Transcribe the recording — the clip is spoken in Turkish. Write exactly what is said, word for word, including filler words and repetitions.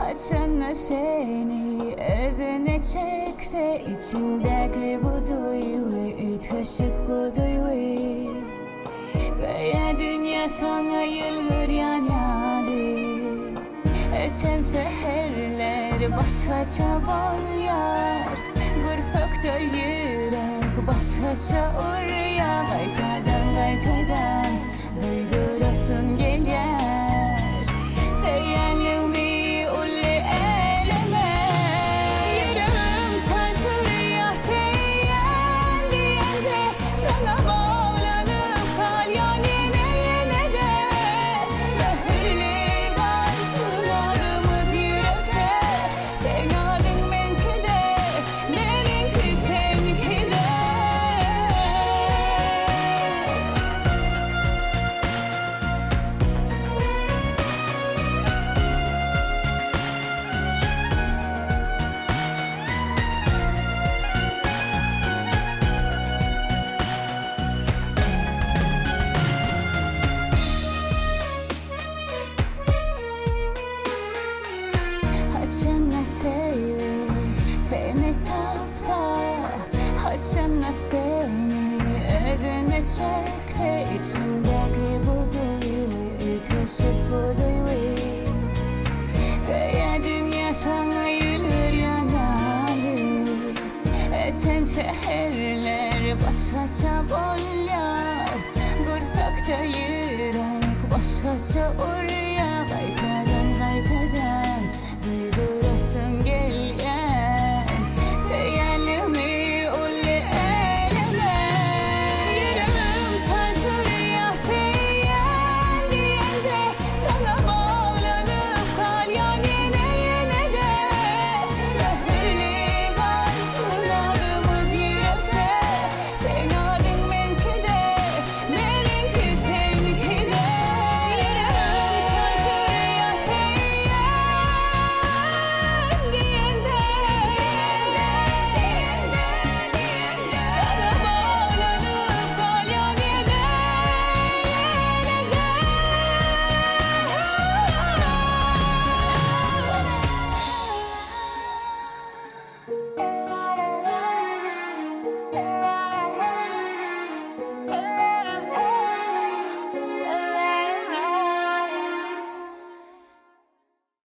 Açanla seni evine çek ve içindeki bu duyguyu taşık bu duyguyu. Veya dünya sana yılgır yan yali. Eten seherler başkaça bol yar. Gursakta yürek başkaça urya. Qaytadan qaytadan duydurasın gelir. Seyyarlığımı ulle eleme. Yüreğim çarptırıyor seyyan diyende. Sana bağlanıp kalyan yine yine de. Mühürlü kalsın adımız yürekte. Sen adın benki de, benimki seninki de. Açanla seni, seni tapsa. Açanla seni evine çek ve içindeki bu duyguyu taşık bu duyguyu. Veya dünya sana yılır yanalı. Eten seherler başkaça bol yar. Gursakta yürek başkaça urya.